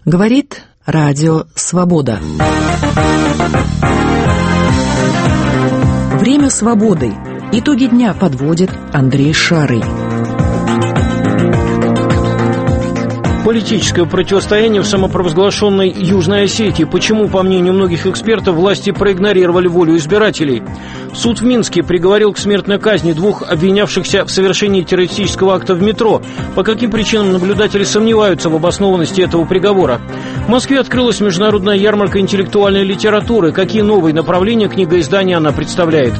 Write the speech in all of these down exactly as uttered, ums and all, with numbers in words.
Говорит Радио Свобода. Время свободы. Итоги дня подводит Андрей Шарый. Политическое противостояние в самопровозглашенной Южной Осетии. Почему, по мнению многих экспертов, власти проигнорировали волю избирателей? Суд в Минске приговорил к смертной казни двух обвинявшихся в совершении террористического акта в метро. По каким причинам наблюдатели сомневаются в обоснованности этого приговора? В Москве открылась международная ярмарка интеллектуальной литературы. Какие новые направления книгоиздания она представляет?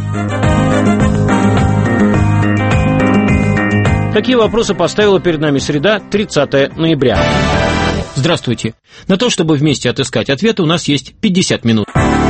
Такие вопросы поставила перед нами среда, тридцатое ноября. Здравствуйте. На то, чтобы вместе отыскать ответы, у нас есть пятьдесят минут.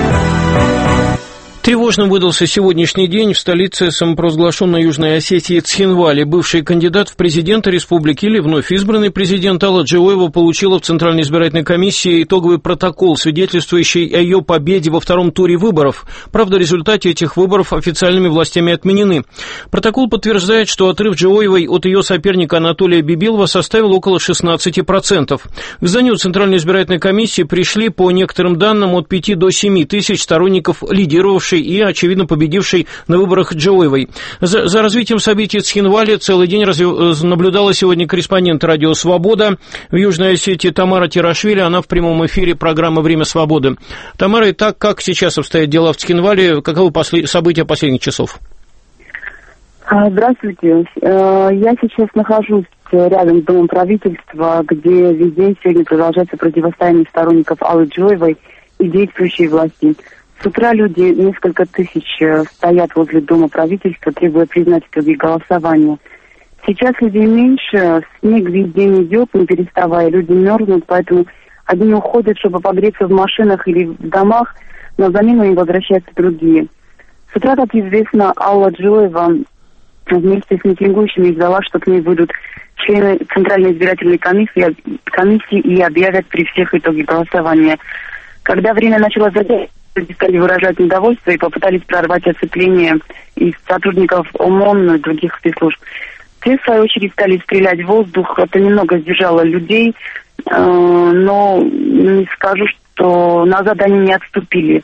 Тревожным выдался сегодняшний день в столице самопровозглашенной Южной Осетии Цхинвале. Бывший кандидат в президенты республики или вновь избранный президент Алла Джоева получила в Центральной избирательной комиссии итоговый протокол, свидетельствующий о ее победе во втором туре выборов. Правда, результаты этих выборов официальными властями отменены. Протокол подтверждает, что отрыв Джоевой от ее соперника Анатолия Бибилова составил около шестнадцать процентов. К зданию Центральной избирательной комиссии пришли, по некоторым данным, от пяти до семи тысяч сторонников лидировавшей и, очевидно, победившей на выборах Джоевой. За, за развитием событий в Цхинвале целый день разви... наблюдала сегодня корреспондент «Радио Свобода» в Южной Осетии Тамара Терашвили. Она в прямом эфире программы «Время свободы». Тамара, итак, как сейчас обстоят дела в Цхинвале? Каковы после... события последних часов? Здравствуйте. Я сейчас нахожусь рядом с Домом правительства, где весь день сегодня продолжается противостояние сторонников Аллы Джоевой и действующей власти. С утра люди, несколько тысяч, стоят возле Дома правительства, требуя признать итоги голосования. Сейчас людей меньше, снег весь день идет, не переставая, люди мерзнут, поэтому одни уходят, чтобы погреться в машинах или в домах, на замену им возвращаются другие. С утра, как известно, Алла Джоева вместе с митингующими ждала, что к ней выйдут члены Центральной избирательной комиссии, комиссии и объявят при всех итоги голосования. Когда время начало затягиваться, стали выражать недовольство и попытались прорвать оцепление из сотрудников ОМОН и других спецслужб. Те, в свою очередь, стали стрелять в воздух. Это немного сдержало людей, но не скажу, что назад они не отступили.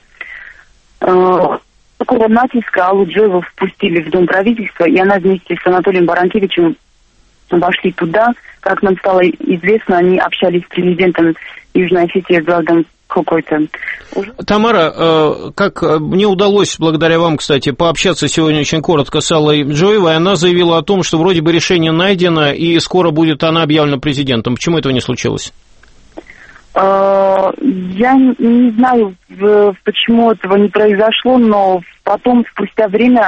Такого натиска Аллу Джоеву впустили в Дом правительства, и она вместе с Анатолием Баранкевичем вошли туда. Как нам стало известно, они общались с президентом Южной Осетии Эдуардом Кокойто. Тамара, как мне удалось, благодаря вам, кстати, пообщаться сегодня очень коротко с Аллой Джоевой, она заявила о том, что вроде бы решение найдено, и скоро будет она объявлена президентом. Почему этого не случилось? Я не знаю, почему этого не произошло, но потом, спустя время,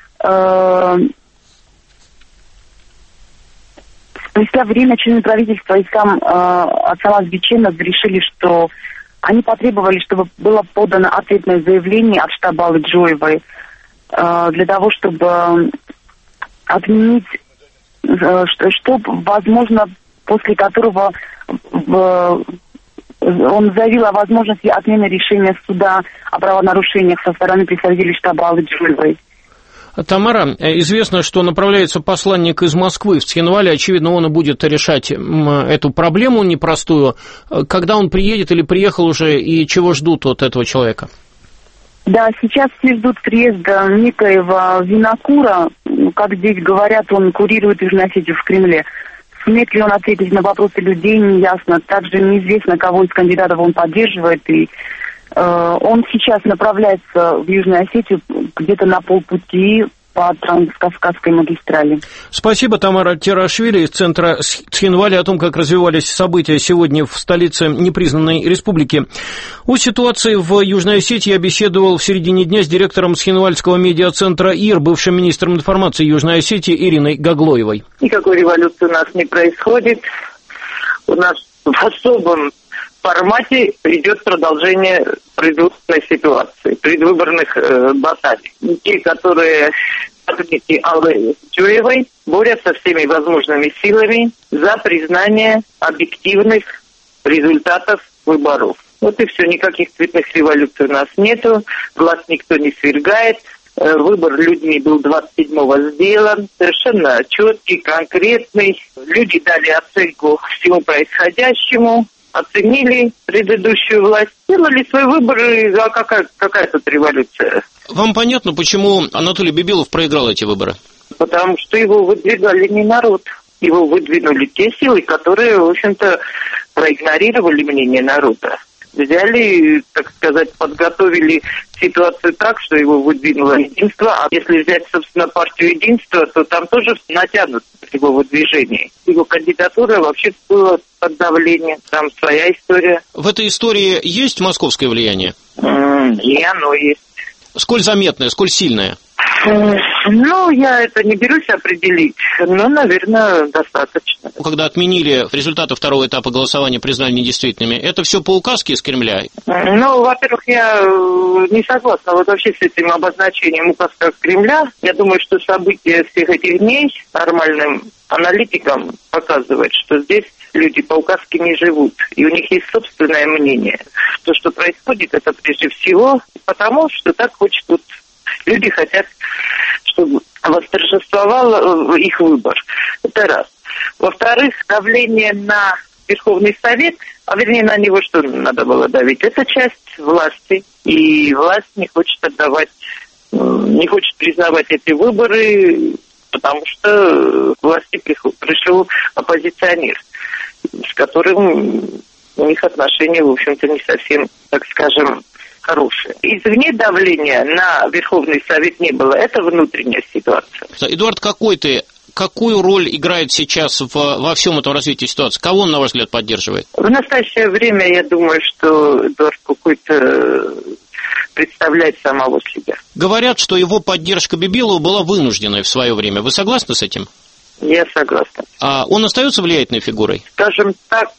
спустя время члены правительства и сам Атсамаз Биченов решили, что они потребовали, чтобы было подано ответное заявление от штаба Аллы Джоевой для того, чтобы отменить, что, что возможно, после которого он заявил о возможности отмены решения суда о правонарушениях со стороны представителей штаба Аллы Джоевой. Тамара, известно, что направляется посланник из Москвы в Цхинвале. Очевидно, он и будет решать эту проблему непростую. Когда он приедет или приехал уже, и чего ждут от этого человека? Да, сейчас все ждут приезда некоего Винокура. Как здесь говорят, он курирует Южную Осетию в Кремле. Сумеет ли он ответить на вопросы людей, не ясно. Также неизвестно, кого из кандидатов он поддерживает. И э, он сейчас направляется в Южную Осетию где-то на полпути по Транскавказской магистрали. Спасибо, Тамара Терашвили из центра Цхинвали о том, как развивались события сегодня в столице непризнанной республики. О ситуации в Южной Осетии я беседовал в середине дня с директором Цхинвальского медиацентра ИР, бывшим министром информации Южной Осетии Ириной Гаглоевой. Никакой революции у нас не происходит. У нас в особом формате идет продолжение предвыборной ситуации, предвыборных э, баталий. Те, которые сторонники Аллы Джоевой, борются всеми возможными силами за признание объективных результатов выборов. Вот и все, никаких цветных революций у нас нету, власть никто не свергает. Выбор людьми был двадцать седьмого сделан, совершенно четкий, конкретный. Люди дали оценку всему происходящему. оценили предыдущую власть, сделали свой выбор, и а какая, какая тут революция? Вам понятно, почему Анатолий Бибилов проиграл эти выборы? Потому что его выдвигали не народ. Его выдвинули те силы, которые, в общем-то, проигнорировали мнение народа. Взяли, так сказать, подготовили ситуацию так, что его выдвинуло единство. А если взять, собственно, партию единства, то там тоже натянут его выдвижение. Его кандидатура вообще была под давлением. Там своя история. В этой истории есть московское влияние? Mm, и оно есть. Сколь заметное, сколь сильное? Ну, я это не берусь определить, но, наверное, достаточно. Когда отменили результаты второго этапа голосования, признали недействительными, это все по указке из Кремля? Ну, во-первых, я не согласна вот вообще с этим обозначением указка Кремля. Я думаю, что события всех этих дней нормальным аналитикам показывают, что здесь люди по указке не живут, и у них есть собственное мнение. То, что происходит, это прежде всего потому, что так хочет вот люди хотят, чтобы восторжествовал их выбор. Это раз. Во-вторых, давление на Верховный Совет, а вернее на него что надо было давить, это часть власти. И власть не хочет отдавать, не хочет признавать эти выборы, потому что к власти пришел оппозиционер, с которым у них отношения, в общем-то, не совсем, так скажем, хорошие. Извне давления на Верховный Совет не было. Это внутренняя ситуация. Эдуард Какой-то, какую роль играет сейчас в, во всем этом развитии ситуации? Кого он, на ваш взгляд, поддерживает? В настоящее время я думаю, что Эдуард Какой-то представляет самого себя. Говорят, что его поддержка Бибилова была вынужденной в свое время. Вы согласны с этим? Я согласна. А он остается влиятельной фигурой? Скажем так,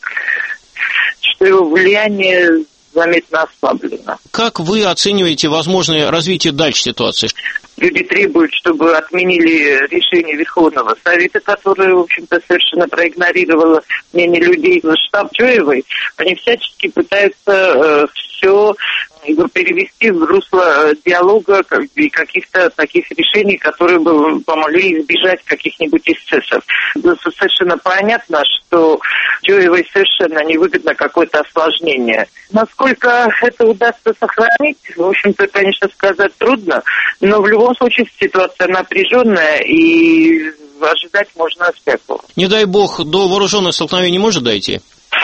что его влияние заметно ослаблено. Как вы оцениваете возможное развитие дальше ситуации? Люди требуют, чтобы отменили решение Верховного Совета, которое, в общем-то, совершенно проигнорировало мнение людей. Штаб Джоевой, они всячески пытаются э, все перевести в русло диалога и каких-то таких решений, которые бы помогли избежать каких-нибудь эксцессов. Совершенно понятно, что Джоевой совершенно невыгодно какое-то осложнение. Насколько это удастся сохранить, в общем-то, конечно, сказать трудно, но в любом случае ситуация напряженная и ожидать можно всякого. Не дай бог, до вооруженных столкновений может дойти?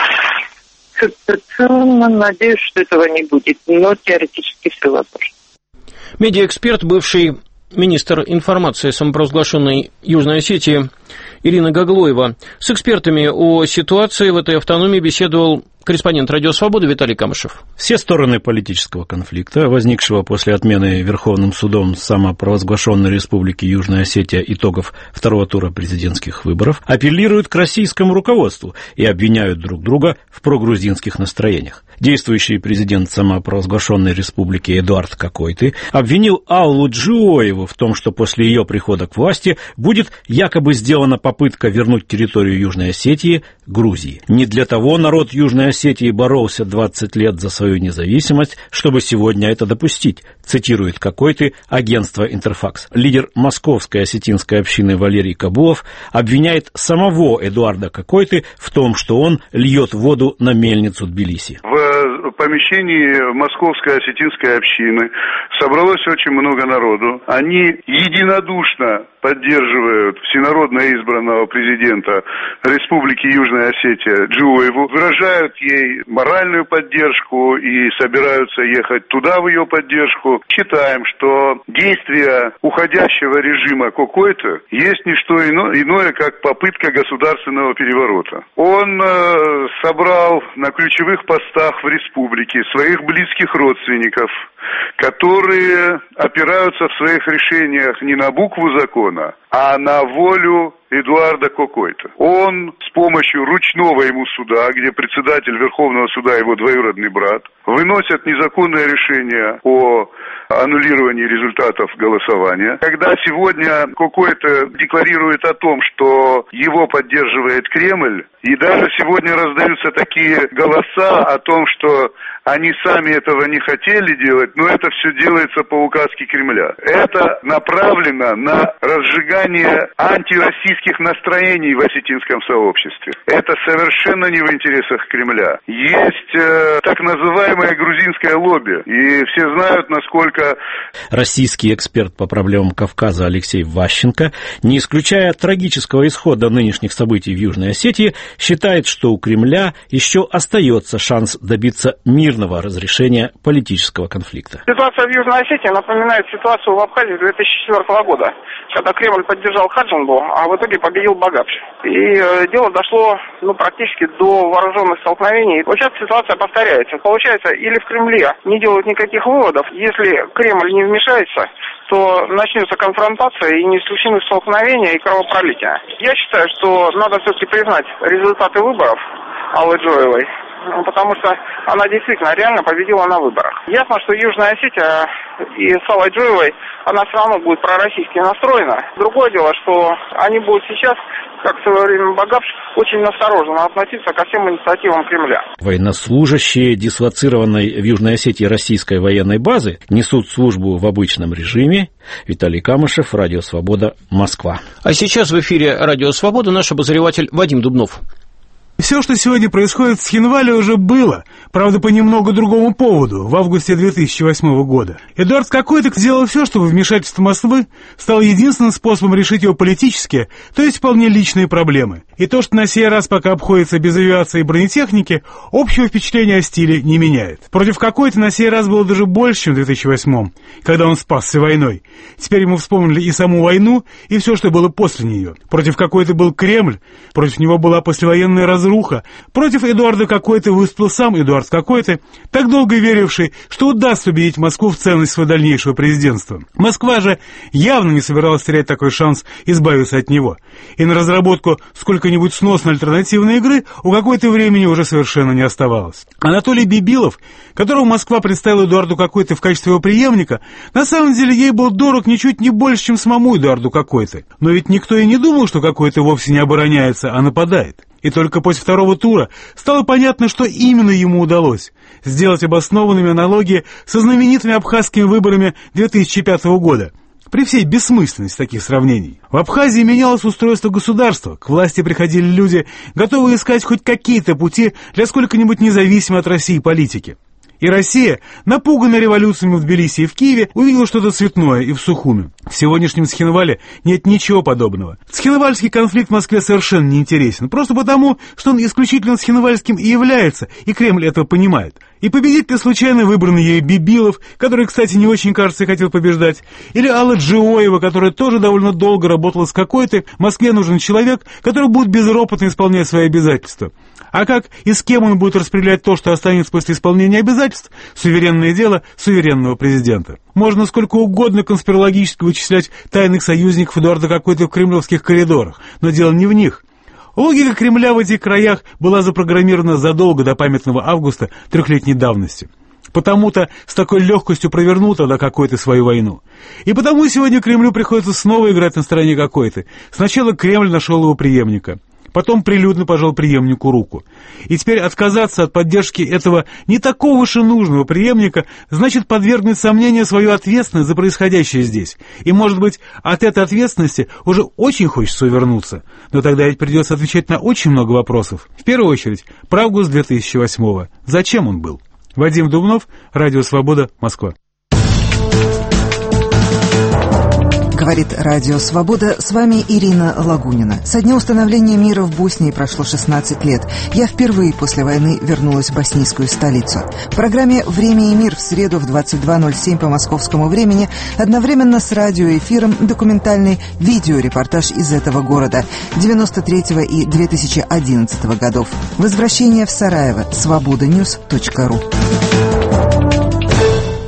Надеюсь, что этого не будет, но теоретически все возможно. Медиаэксперт, бывший министр информации самопровозглашенной Южной Осетии Ирина Гаглоева. С экспертами о ситуации в этой автономии беседовал корреспондент «Радио Свобода» Виталий Камышев. Все стороны политического конфликта, возникшего после отмены Верховным судом самопровозглашенной Республики Южная Осетия итогов второго тура президентских выборов, апеллируют к российскому руководству и обвиняют друг друга в прогрузинских настроениях. Действующий президент самопровозглашенной республики Эдуард Какой-то обвинил Аллу Джоеву в том, что после ее прихода к власти будет якобы сделана попытка вернуть территорию Южной Осетии Грузии. Не для того народ Южной Осетии боролся двадцать лет за свою независимость, чтобы сегодня это допустить, цитирует Какой-то агентство «Интерфакс». Лидер московской осетинской общины Валерий Кабулов обвиняет самого Эдуарда Какой-то в том, что он льет воду на мельницу Тбилиси. В помещении московской осетинской общины собралось очень много народу. Они единодушно поддерживают всенародно избранного президента Республики Южная Осетия Джоеву, выражают ей моральную поддержку и собираются ехать туда в ее поддержку. Считаем, что действия уходящего режима Какой-то есть не что ино, иное, как попытка государственного переворота. Он э, собрал на ключевых постах в республике своих близких родственников, которые опираются в своих решениях не на букву закона, а на волю Эдуарда Какой-то. Он с помощью ручного ему суда, где председатель Верховного суда его двоюродный брат, выносят незаконное решение о аннулировании результатов голосования. Когда сегодня Какой-то декларирует о том, что его поддерживает Кремль, и даже сегодня раздаются такие голоса о том, что Они сами этого не хотели делать, но это все делается по указке Кремля. Это направлено на разжигание антироссийских настроений в осетинском сообществе. Это совершенно не в интересах Кремля. Есть э, так называемое грузинское лобби, и все знают, насколько... Российский эксперт по проблемам Кавказа Алексей Ващенко, не исключая трагического исхода нынешних событий в Южной Осетии, считает, что у Кремля еще остается шанс добиться мирного разрешения политического конфликта. Ситуация в Южной Осетии напоминает ситуацию в Абхазии две тысячи четвёртого года, когда Кремль поддержал Хаджинбу, а в итоге победил Багапш. И э, дело дошло ну, практически до вооруженных столкновений. Вот сейчас ситуация повторяется. Получается, или в Кремле не делают никаких выводов, если Кремль не вмешается, то начнется конфронтация и не исключены столкновения и кровопролития. Я считаю, что надо все-таки признать результаты выборов Аллы Джоевой, потому что она действительно реально победила на выборах. Ясно, что Южная Осетия и с Аллой Джоевой, она все равно будет пророссийски настроена. Другое дело, что они будут сейчас, как в свое время Багапш, очень осторожно относиться ко всем инициативам Кремля. Военнослужащие, дислоцированной в Южной Осетии российской военной базы, несут службу в обычном режиме. Виталий Камышев, Радио Свобода, Москва. А сейчас в эфире Радио Свобода наш обозреватель Вадим Дубнов. Все, что сегодня происходит в Цхинвале, уже было, правда, по немного другому поводу, в августе две тысячи восьмого года. Эдуард Какой-то сделал все, чтобы вмешательство Москвы стало единственным способом решить его политические, то есть вполне личные проблемы. И то, что на сей раз пока обходится без авиации и бронетехники, общего впечатления о стиле не меняет. Против Какой-то на сей раз было даже больше, чем в две тысячи восьмом, когда он спасся войной. Теперь ему вспомнили и саму войну, и все, что было после нее. Против Какой-то был Кремль, против него была послевоенная разруха. Руха. Против Эдуарда Какой-то выступил сам Эдуард Какой-то, так долго веривший, что удастся убедить Москву в ценность своего дальнейшего президентства. Москва же явно не собиралась терять такой шанс избавиться от него. И на разработку сколько-нибудь сносной альтернативной игры у Какой-то времени уже совершенно не оставалось. Анатолий Бибилов, которого Москва представила Эдуарду Какой-то в качестве его преемника, на самом деле ей был дорог ничуть не больше, чем самому Эдуарду Какой-то. Но ведь никто и не думал, что Какой-то вовсе не обороняется, а нападает. И только после второго тура стало понятно, что именно ему удалось – сделать обоснованными аналогии со знаменитыми абхазскими выборами две тысячи пятого года. При всей бессмысленности таких сравнений. В Абхазии менялось устройство государства, к власти приходили люди, готовые искать хоть какие-то пути для сколько-нибудь независимой от России политики. И Россия, напуганная революциями в Тбилиси и в Киеве, увидела что-то цветное и в Сухуми. В сегодняшнем Цхинвале нет ничего подобного. Цхинвальский конфликт в Москве совершенно не интересен, просто потому, что он исключительно цхинвальским и является, и Кремль этого понимает. И победитель случайно выбранный ею Бибилов, который, кстати, не очень, кажется, и хотел побеждать, или Алла Джоева, которая тоже довольно долго работала с Какой-то, в Москве нужен человек, который будет безропотно исполнять свои обязательства. А как и с кем он будет распределять то, что останется после исполнения обязательств, суверенное дело суверенного президента. Можно сколько угодно конспирологически вычислять тайных союзников Эдуарда Какой-то в кремлевских коридорах, но дело не в них. Логика Кремля в этих краях была запрограммирована задолго до памятного августа трехлетней давности. Потому-то с такой легкостью провернул тогда Какой-то свою войну. И потому сегодня Кремлю приходится снова играть на стороне Какой-то. Сначала Кремль нашел его преемника. Потом прилюдно пожал преемнику руку. И теперь отказаться от поддержки этого не такого уж и нужного преемника значит подвергнуть сомнению свою ответственность за происходящее здесь. И, может быть, от этой ответственности уже очень хочется увернуться. Но тогда ведь придется отвечать на очень много вопросов. В первую очередь, про август две тысячи восьмого. Зачем он был? Вадим Дубнов, Радио Свобода, Москва. Говорит Радио Свобода, с вами Ирина Лагунина. Со дня установления мира в Боснии прошло шестнадцать лет. Я впервые после войны вернулась в боснийскую столицу. В программе «Время и мир» в среду в двадцать два ноль семь по московскому времени одновременно с радиоэфиром документальный видеорепортаж из этого города девяносто третьего и две тысячи одиннадцатого годов. Возвращение в Сараево. свобода ньюс точка ру.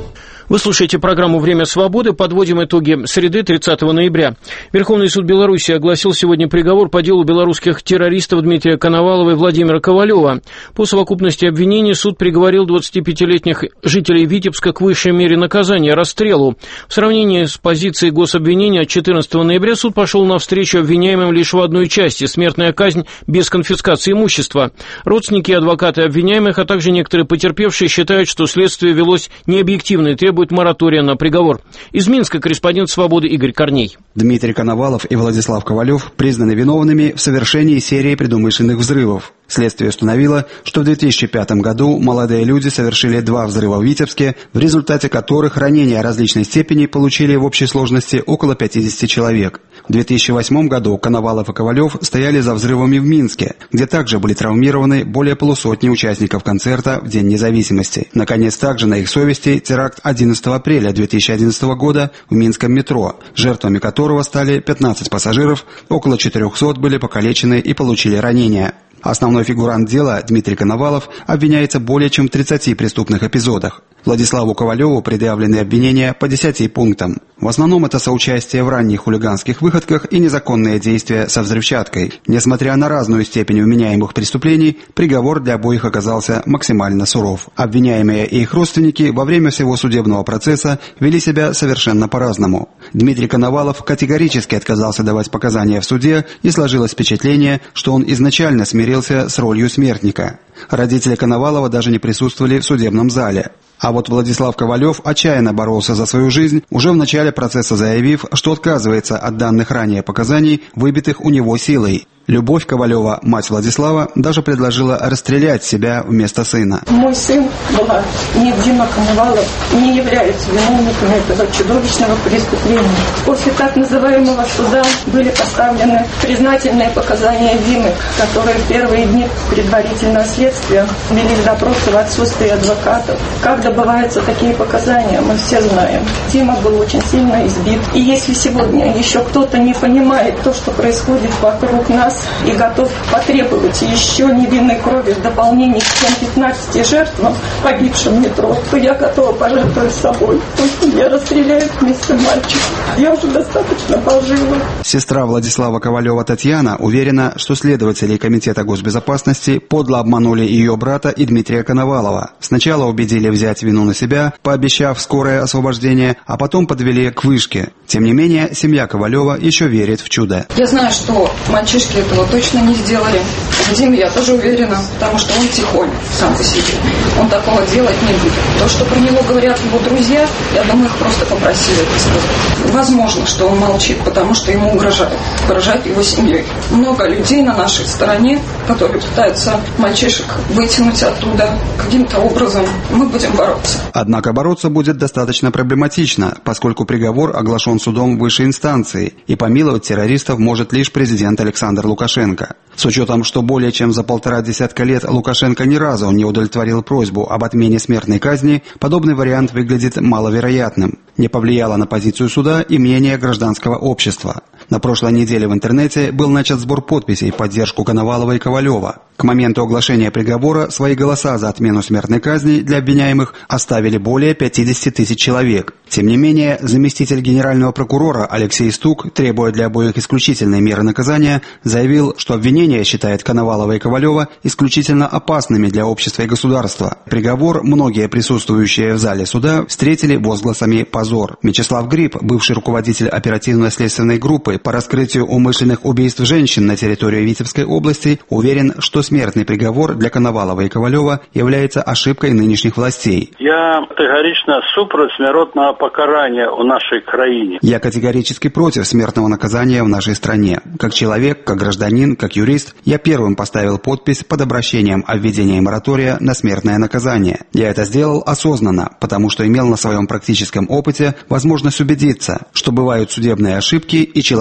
Вы слушаете программу «Время свободы». Подводим итоги среды, тридцатого ноября. Верховный суд Беларуси огласил сегодня приговор по делу белорусских террористов Дмитрия Коновалова и Владимира Ковалева. По совокупности обвинений суд приговорил двадцатипятилетних жителей Витебска к высшей мере наказания – расстрелу. В сравнении с позицией гособвинения от четырнадцатого ноября суд пошел навстречу обвиняемым лишь в одной части – смертная казнь без конфискации имущества. Родственники и адвокаты обвиняемых, а также некоторые потерпевшие считают, что следствие велось необъективно и требует моратория на приговор. Из Минска корреспондент «Свободы» Игорь Корней. Дмитрий Коновалов и Владислав Ковалев признаны виновными в совершении серии предумышленных взрывов. Следствие установило, что в две тысячи пятом году молодые люди совершили два взрыва в Витебске, в результате которых ранения различной степени получили в общей сложности около пятидесяти человек. В две тысячи восьмом году Коновалов и Ковалев стояли за взрывами в Минске, где также были травмированы более полусотни участников концерта в День независимости. Наконец, также на их совести теракт одиннадцатого апреля две тысячи одиннадцатого года в Минском метро, жертвами которого стали пятнадцать пассажиров, около четырехсот были покалечены и получили ранения. Основной фигурант дела, Дмитрий Коновалов, обвиняется более чем в тридцати преступных эпизодах. Владиславу Ковалеву предъявлены обвинения по десяти пунктам. В основном это соучастие в ранних хулиганских выходках и незаконные действия со взрывчаткой. Несмотря на разную степень вменяемых преступлений, приговор для обоих оказался максимально суров. Обвиняемые и их родственники во время всего судебного процесса вели себя совершенно по-разному. Дмитрий Коновалов категорически отказался давать показания в суде, и сложилось впечатление, что он изначально смирился с ролью смертника. Родители Коновалова даже не присутствовали в судебном зале. А вот Владислав Ковалев отчаянно боролся за свою жизнь, уже в начале процесса заявив, что отказывается от данных ранее показаний, выбитых у него силой. Любовь Ковалева, мать Владислава, даже предложила расстрелять себя вместо сына. Мой сын, была не Дима Коновалов, не является виновником этого чудовищного преступления. После так называемого суда были поставлены признательные показания Димы, которые в первые дни предварительного следствия вели допросы в отсутствии адвокатов. Как добываются такие показания, мы все знаем. Дима был очень сильно избит. И если сегодня еще кто-то не понимает то, что происходит вокруг нас, и готов потребовать еще невинной крови в дополнение к тем пятнадцати жертвам, погибшим в метро, то я готова пожертвовать собой. Пусть я расстреляю вместе мальчика. Я уже достаточно пожила. Сестра Владислава Ковалева Татьяна уверена, что следователи Комитета госбезопасности подло обманули ее брата и Дмитрия Коновалова. Сначала убедили взять вину на себя, пообещав скорое освобождение, а потом подвели к вышке. Тем не менее, семья Ковалева еще верит в чудо. Я знаю, что мальчишки этого точно не сделали. В Диме я тоже уверена, потому что он тихонь сам по себе. Он такого делать не будет. То, что про него говорят его друзья, я думаю, их просто попросили это сказать. Возможно, что он молчит, потому что ему угрожают. Угрожают его семьей. Много людей на нашей стороне, которые пытаются мальчишек вытянуть оттуда каким-то образом. Мы будем бороться. Однако бороться будет достаточно проблематично, поскольку приговор оглашен судом высшей инстанции, и помиловать террористов может лишь президент Александр Лукашенко. С учетом, что более чем за полтора десятка лет Лукашенко ни разу не удовлетворил просьбу об отмене смертной казни, подобный вариант выглядит маловероятным. Не повлияло на позицию суда и мнение гражданского общества. На прошлой неделе в интернете был начат сбор подписей в поддержку Коновалова и Ковалева. К моменту оглашения приговора свои голоса за отмену смертной казни для обвиняемых оставили более пятидесяти тысяч человек. Тем не менее, заместитель генерального прокурора Алексей Стук, требуя для обоих исключительной меры наказания, заявил, что обвинение считает Коновалова и Ковалева исключительно опасными для общества и государства. Приговор многие присутствующие в зале суда встретили возгласами «позор». Мячеслав Гриб, бывший руководитель оперативно-следственной группы по раскрытию умышленных убийств женщин на территории Витебской области, уверен, что смертный приговор для Коновалова и Ковалева является ошибкой нынешних властей. Я категорично супротив смертного покарания в нашей краине. Я категорически против смертного наказания в нашей стране. Как человек, как гражданин, как юрист, я первым поставил подпись под обращением о введении моратория на смертное наказание. Я это сделал осознанно, потому что имел на своем практическом опыте возможность убедиться, что бывают судебные ошибки и человек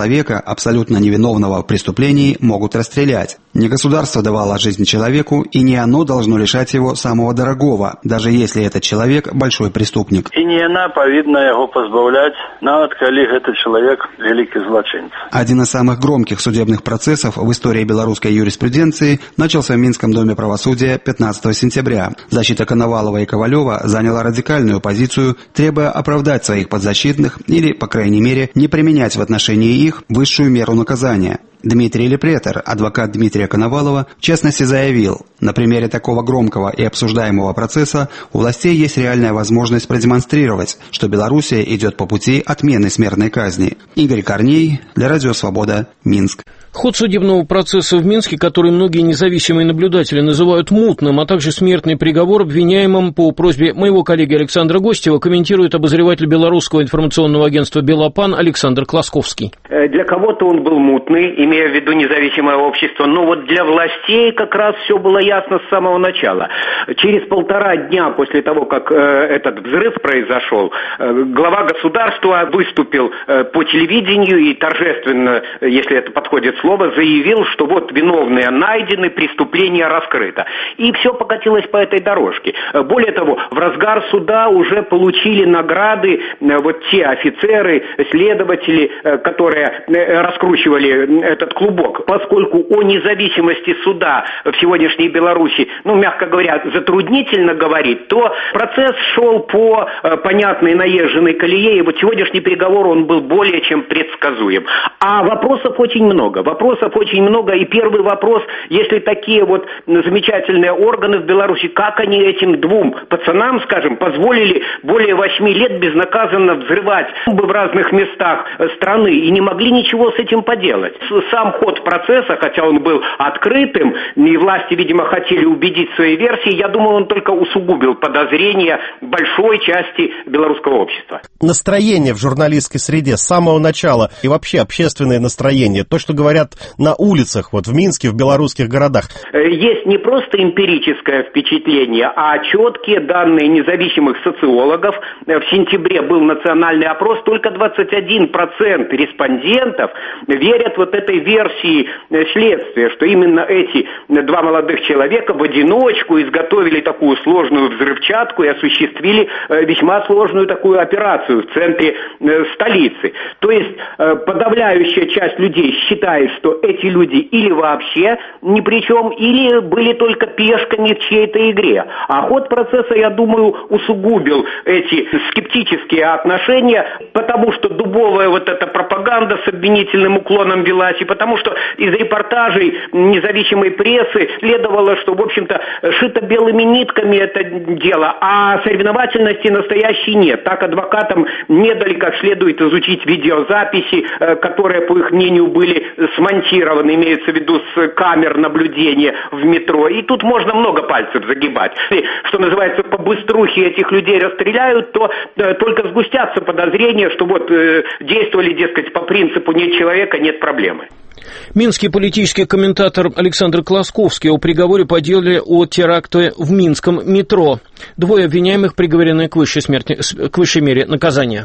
человека, абсолютно невиновного в преступлении, могут расстрелять. Не государство давало жизнь человеку, и не оно должно лишать его самого дорогого, даже если этот человек большой преступник. И не она повинна его позбавлять, нават коли этот человек великий злочинец. Один из самых громких судебных процессов в истории белорусской юриспруденции начался в Минском доме правосудия пятнадцатого сентября. Защита Коновалова и Ковалева заняла радикальную позицию, требуя оправдать своих подзащитных или, по крайней мере, не применять в отношении их высшую меру наказания. Дмитрий Лепретер, адвокат Дмитрия Коновалова, в частности заявил, на примере такого громкого и обсуждаемого процесса у властей есть реальная возможность продемонстрировать, что Белоруссия идет по пути отмены смертной казни. Игорь Корней, для Радио Свобода, Минск. Ход судебного процесса в Минске, который многие независимые наблюдатели называют мутным, а также смертный приговор обвиняемым по просьбе моего коллеги Александра Гостева, комментирует обозреватель белорусского информационного агентства «Белопан» Александр Класковский. Для кого-то он был мутный, имея в виду независимое общество, но вот для властей как раз все было ясно с самого начала. Через полтора дня после того, как э, этот взрыв произошел, э, глава государства выступил э, по телевидению и торжественно, если это подходит слово, заявил, что вот виновные найдены, преступление раскрыто. И все покатилось по этой дорожке. Более того, в разгар суда уже получили награды вот те офицеры, следователи, которые раскручивали этот клубок. Поскольку о независимости суда в сегодняшней Беларуси, ну, мягко говоря, затруднительно говорить, то процесс шел по понятной наезженной колее, и вот сегодняшний переговор, он был более чем предсказуем. А вопросов очень много. Вопросов очень много, и первый вопрос, если такие вот замечательные органы в Беларуси, как они этим двум пацанам, скажем, позволили более восьми лет безнаказанно взрывать бомбы в разных местах страны и не могли ничего с этим поделать. Сам ход процесса, хотя он был открытым, и власти, видимо, хотели убедить своей версии, я думаю, он только усугубил подозрения большой части белорусского общества. Настроение в журналистской среде с самого начала и вообще общественное настроение, то, что говорят на улицах, вот в Минске, в белорусских городах. Есть не просто эмпирическое впечатление, а четкие данные независимых социологов. В сентябре был национальный опрос, только двадцать один процент респондентов верят вот этой версии следствия, что именно эти два молодых человека в одиночку изготовили такую сложную взрывчатку и осуществили весьма сложную такую операцию в центре столицы. То есть подавляющая часть людей считает, что эти люди или вообще ни при чем, или были только пешками в чьей-то игре. А ход процесса, я думаю, усугубил эти скептические отношения, потому что дубовая вот эта пропаганда с обвинительным уклоном велась, и потому что из репортажей независимой прессы следовало, что, в общем-то, шито белыми нитками это дело, а соревновательности настоящей нет. Так адвокатам не дали как следует изучить видеозаписи, которые, по их мнению, были смонтированы, имеется в виду с камер наблюдения в метро. И тут можно много пальцев загибать. И, что называется, по быструхе этих людей расстреляют, то э, только сгустятся подозрения, что вот э, действовали, дескать, по принципу «нет человека, нет проблемы». Минский политический комментатор Александр Класковский о приговоре по делу о теракте в минском метро. Двое обвиняемых приговорены к высшей, смерти, к высшей мере наказания.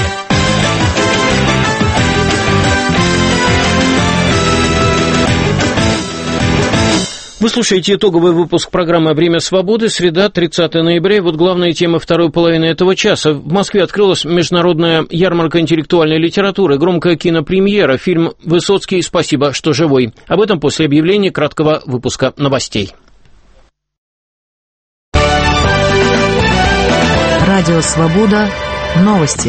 Вы слушаете итоговый выпуск программы «Время свободы», среда, тридцатое ноября. И вот главные темы второй половины этого часа. В Москве открылась международная ярмарка интеллектуальной литературы, громкая кинопремьера, фильм «Высоцкий. Спасибо, что живой». Об этом после объявления краткого выпуска новостей. Радио «Свобода». Новости.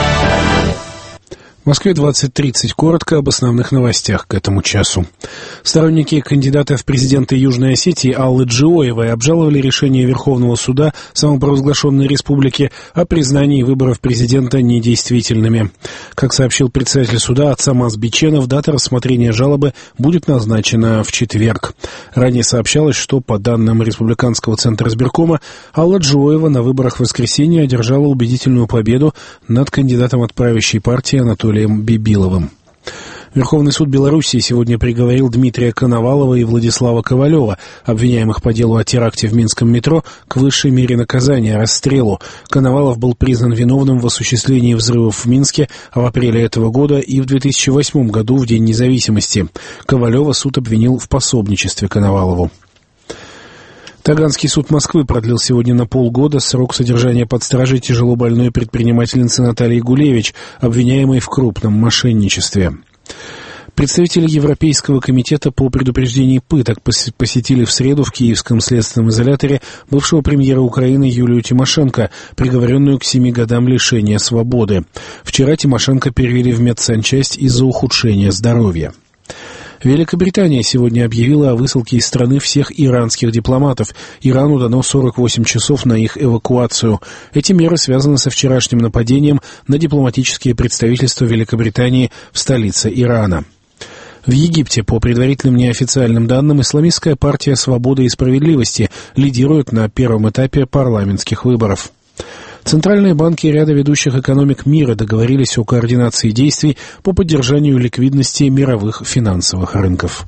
В Москве двадцать тридцать. Коротко об основных новостях к этому часу. Сторонники кандидата в президенты Южной Осетии Аллы Джиоевой обжаловали решение Верховного суда самопровозглашенной республики о признании выборов президента недействительными. Как сообщил председатель суда Ацамаз Биченов, дата рассмотрения жалобы будет назначена в четверг. Ранее сообщалось, что, по данным Республиканского центра избиркома, Алла Джиоева на выборах в воскресенье одержала убедительную победу над кандидатом от правящей партии Анатолием Бибиловым. Верховный суд Белоруссии сегодня приговорил Дмитрия Коновалова и Владислава Ковалева, обвиняемых по делу о теракте в Минском метро, к высшей мере наказания – расстрелу. Коновалов был признан виновным в осуществлении взрывов в Минске, а в апреле этого года и в две тысячи восьмом году, в День независимости. Ковалева суд обвинил в пособничестве Коновалову. Таганский суд Москвы продлил сегодня на полгода срок содержания под стражей тяжело больной предпринимательницы Натальи Гулевич, обвиняемой в крупном мошенничестве. Представители Европейского комитета по предупреждению пыток посетили в среду в Киевском следственном изоляторе бывшего премьера Украины Юлию Тимошенко, приговоренную к семи годам лишения свободы. Вчера Тимошенко перевели в медсанчасть из-за ухудшения здоровья. Великобритания сегодня объявила о высылке из страны всех иранских дипломатов. Ирану дано сорок восемь часов на их эвакуацию. Эти меры связаны со вчерашним нападением на дипломатические представительства Великобритании в столице Ирана. В Египте, по предварительным неофициальным данным, исламистская партия «Свобода и справедливости» лидирует на первом этапе парламентских выборов. Центральные банки ряда ведущих экономик мира договорились о координации действий по поддержанию ликвидности мировых финансовых рынков.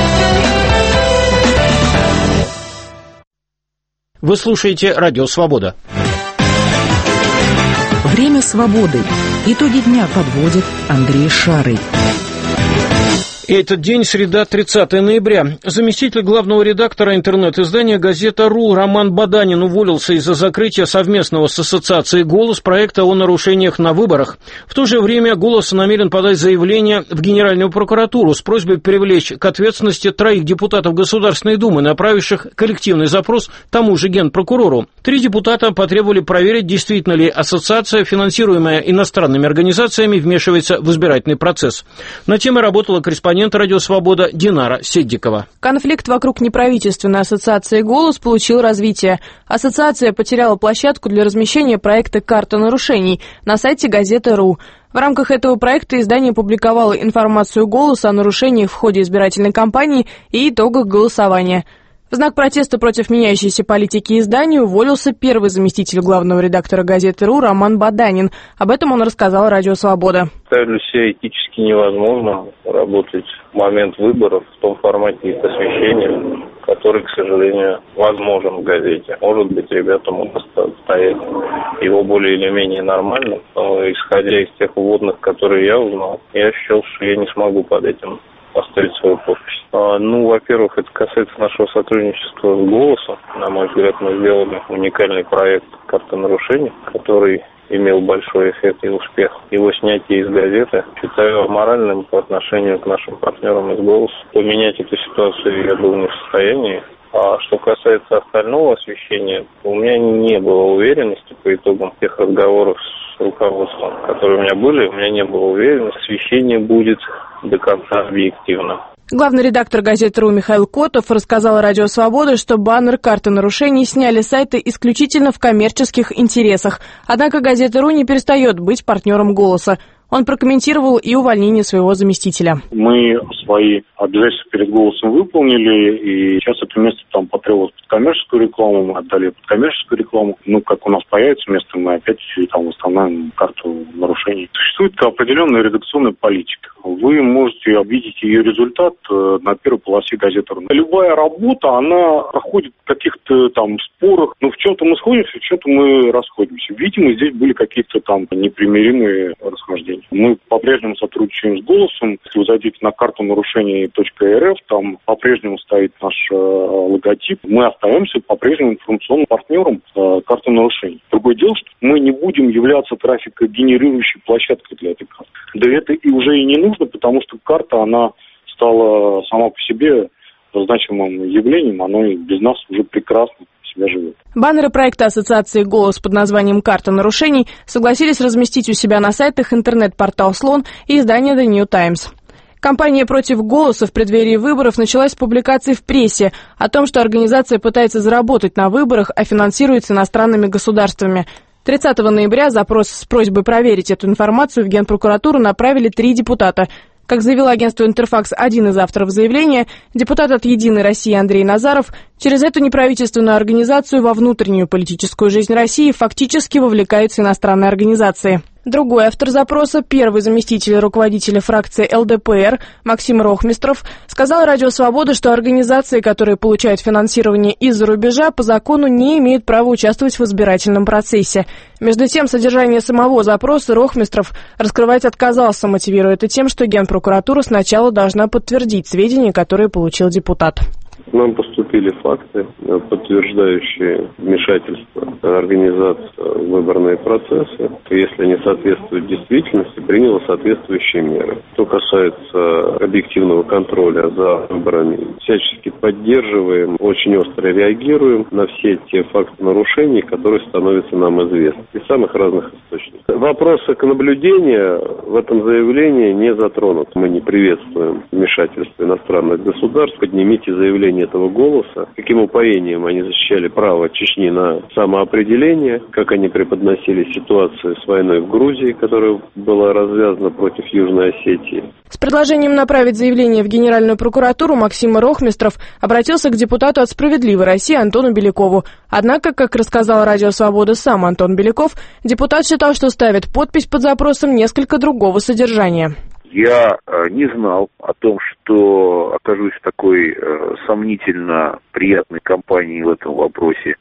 Вы слушаете «Радио Свобода». Время свободы. Итоги дня подводит Андрей Шарый. Этот день, среда, тридцатое ноября. Заместитель главного редактора интернет-издания «Газета РУ» Роман Баданин уволился из-за закрытия совместного с ассоциацией «Голос» проекта о нарушениях на выборах. В то же время «Голос» намерен подать заявление в Генеральную прокуратуру с просьбой привлечь к ответственности троих депутатов Государственной Думы, направивших коллективный запрос тому же генпрокурору. Три депутата потребовали проверить, действительно ли ассоциация, финансируемая иностранными организациями, вмешивается в избирательный процесс. На темой работала корреспондент «Радио Свобода» Динара Седдикова. Конфликт вокруг неправительственной ассоциации «Голос» получил развитие. Ассоциация потеряла площадку для размещения проекта «Карта нарушений» на сайте газеты РУ. В рамках этого проекта издание публиковало информацию «Голоса» о нарушениях в ходе избирательной кампании и итогах голосования. В знак протеста против меняющейся политики издания уволился первый заместитель главного редактора газеты РУ Роман Баданин. Об этом он рассказал «Радио Свобода». Для себя этически невозможно работать в момент выборов в том формате их освещения, который, к сожалению, возможен в газете. Может быть, ребята могут стоять его более или менее нормально, но исходя из тех вводных, которые я узнал, я считал, что я не смогу под этим поставить свою подпись. А, ну, во-первых, это касается нашего сотрудничества с «Голосом». На мой взгляд, мы сделали уникальный проект «Карта нарушений», который имел большой эффект и успех. Его снятие из газеты считаю аморальным по отношению к нашим партнерам из «Голоса». Поменять эту ситуацию я был не в состоянии. А что касается остального освещения, у меня не было уверенности по итогам тех разговоров с руководством, которые у меня были, у меня не было уверенности, освещение будет до конца объективно. Главный редактор газеты РУ Михаил Котов рассказал «Радио Свобода», что баннер «Карты нарушений» сняли с сайта исключительно в коммерческих интересах. Однако газета РУ не перестает быть партнером «Голоса». Он прокомментировал и увольнение своего заместителя. Мы свои обязательства перед «Голосом» выполнили, и сейчас это место там потребовалось под коммерческую рекламу, мы отдали под коммерческую рекламу. Ну, как у нас появится место, мы опять там восстанавливаем карту нарушений. Существует определенная редакционная политика. Вы можете увидеть ее результат на первой полосе газеты РУ. Любая работа, она проходит в каких-то там спорах. Ну, в чем-то мы сходимся, в чем-то мы расходимся. Видимо, здесь были какие-то там непримиримые расхождения. Мы по-прежнему сотрудничаем с «Голосом». Если вы зайдете на карту нарушений точка эр эф, там по-прежнему стоит наш э, логотип. Мы остаемся по-прежнему информационным партнером э, карты нарушений. Другое дело, что мы не будем являться трафикогенерирующей площадкой для этой карты. Да это и уже и не нужно, потому что карта, она стала сама по себе значимым явлением, оно и без нас уже прекрасно себя живет. Баннеры проекта ассоциации «Голос» под названием «Карта нарушений» согласились разместить у себя на сайтах интернет-портал «Слон» и издание «The New Times». Кампания против «Голоса» в преддверии выборов началась с публикаций в прессе о том, что организация пытается заработать на выборах, а финансируется иностранными государствами. тридцатого ноября запрос с просьбой проверить эту информацию в Генпрокуратуру направили три депутата. Как заявило агентство «Интерфакс», один из авторов заявления, депутат от «Единой России» Андрей Назаров, через эту неправительственную организацию во внутреннюю политическую жизнь России фактически вовлекаются иностранные организации. Другой автор запроса, первый заместитель руководителя фракции эл дэ пэ эр Максим Рохмистров, сказал Радио Свобода, что организации, которые получают финансирование из-за рубежа, по закону не имеют права участвовать в избирательном процессе. Между тем, содержание самого запроса Рохмистров раскрывать отказался, мотивируя это тем, что Генпрокуратура сначала должна подтвердить сведения, которые получил депутат. Нам поступили факты, подтверждающие вмешательство организации в выборные процессы. Если они соответствуют действительности, приняла соответствующие меры. Что касается объективного контроля за выборами, всячески поддерживаем, очень остро реагируем на все те факты нарушений, которые становятся нам известны из самых разных источников. Вопросы к наблюдению в этом заявлении не затронут. Мы не приветствуем вмешательство иностранных государств. Поднимите заявление этого голоса, каким упоением они защищали право Чечни на самоопределение, как они преподносили ситуацию с войной в Грузии, которая была развязана против Южной Осетии. С предложением направить заявление в Генеральную прокуратуру Максим Рохмистров обратился к депутату от «Справедливой России» Антону Белякову. Однако, как рассказал Радио Свобода сам Антон Беляков, депутат считал, что ставит подпись под запросом несколько другого содержания. Я э, не знал о том, что окажусь в такой э, сомнительно приятной компании в этом вопросе.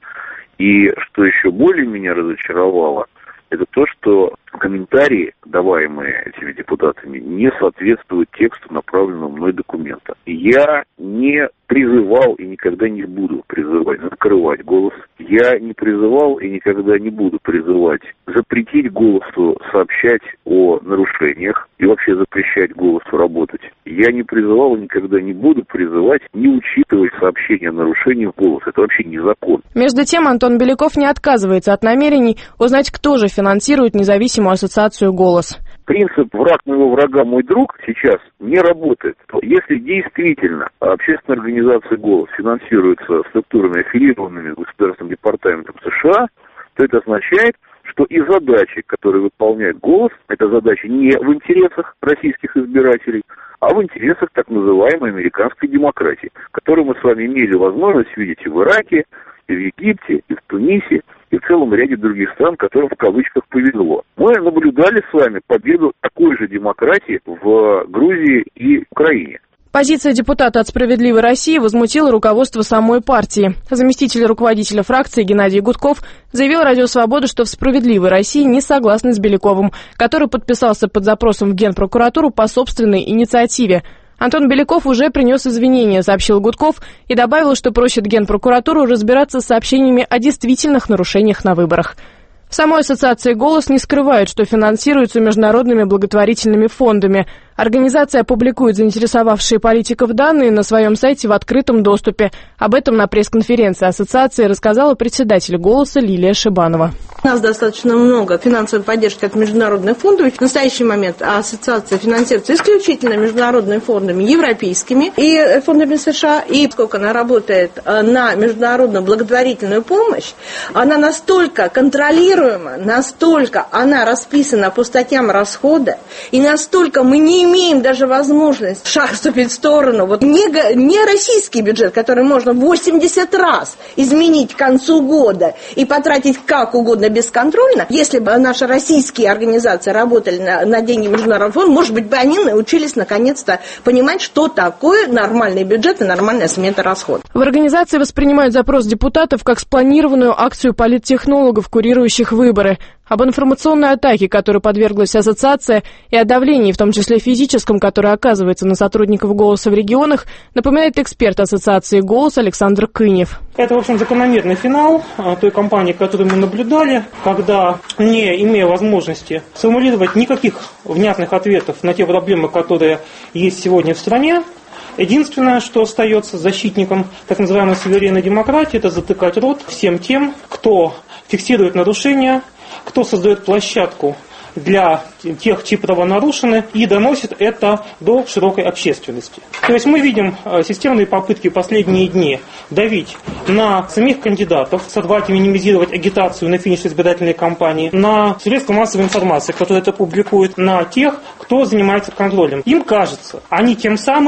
И что еще более меня разочаровало, это то, что комментарии, даваемые этими депутатами, не соответствуют тексту направленного мной документа. Я не призывал и никогда не буду призывать закрывать голос. Я не призывал и никогда не буду призывать запретить голосу сообщать о нарушениях и вообще запрещать голосу работать. Я не призывал и никогда не буду призывать не учитывать сообщения о нарушении в голос. Это вообще не закон. Между тем, Антон Беляков не отказывается от намерений узнать, кто же финансирует независимую ассоциацию «Голос». Принцип «враг моего врага мой друг» сейчас не работает. Если действительно общественная организация «Голос» финансируется структурами, аффилированными Государственным департаментом США, то это означает, что и задачи, которые выполняет «Голос», это задачи не в интересах российских избирателей, а в интересах так называемой американской демократии, которую мы с вами имели возможность видеть и в Ираке, и в Египте, и в Тунисе, и в целом ряде других стран, которым в кавычках повезло. Мы наблюдали с вами победу такой же демократии в Грузии и Украине. Позиция депутата от «Справедливой России» возмутила руководство самой партии. Заместитель руководителя фракции Геннадий Гудков заявил Радио Свобода, что в «Справедливой России» не согласны с Беляковым, который подписался под запросом в Генпрокуратуру по собственной инициативе. Антон Беляков уже принес извинения, сообщил Гудков, и добавил, что просит Генпрокуратуру разбираться с сообщениями о действительных нарушениях на выборах. В самой ассоциации «Голос» не скрывают, что финансируется международными благотворительными фондами. Организация публикует заинтересовавшие политиков данные на своем сайте в открытом доступе. Об этом на пресс-конференции ассоциации рассказала председатель «Голоса» Лилия Шибанова. У нас достаточно много финансовой поддержки от международных фондов. В настоящий момент ассоциация финансируется исключительно международными фондами европейскими и фондами США. И поскольку она работает на международную благотворительную помощь, она настолько контролируема, настолько она расписана по статьям расхода, и настолько мы не имеем даже возможность шаг ступить в сторону. Вот не, не российский бюджет, который можно восемьдесят раз изменить к концу года и потратить как угодно бесконтрольно. Если бы наши российские организации работали на, на деньги международного фонда, может быть, бы они научились наконец-то понимать, что такое нормальный бюджет и нормальная смета расходов. В организации воспринимают запрос депутатов как спланированную акцию политтехнологов, курирующих выборы. Об информационной атаке, которой подверглась ассоциация, и о давлении, в том числе физическом, которое оказывается на сотрудников «Голоса» в регионах, напоминает эксперт ассоциации «Голос» Александр Кынев. Это, в общем, закономерный финал той кампании, которую мы наблюдали, когда, не имея возможности сформулировать никаких внятных ответов на те проблемы, которые есть сегодня в стране, единственное, что остается защитником так называемой суверенной демократии, это затыкать рот всем тем, кто фиксирует нарушения, кто создает площадку для тех, чьи права нарушены, и доносит это до широкой общественности. То есть мы видим системные попытки в последние дни давить на самих кандидатов, сорвать и минимизировать агитацию на финише избирательной кампании, на средства массовой информации, которые это публикуют, на тех, кто занимается контролем. Им кажется, они тем самым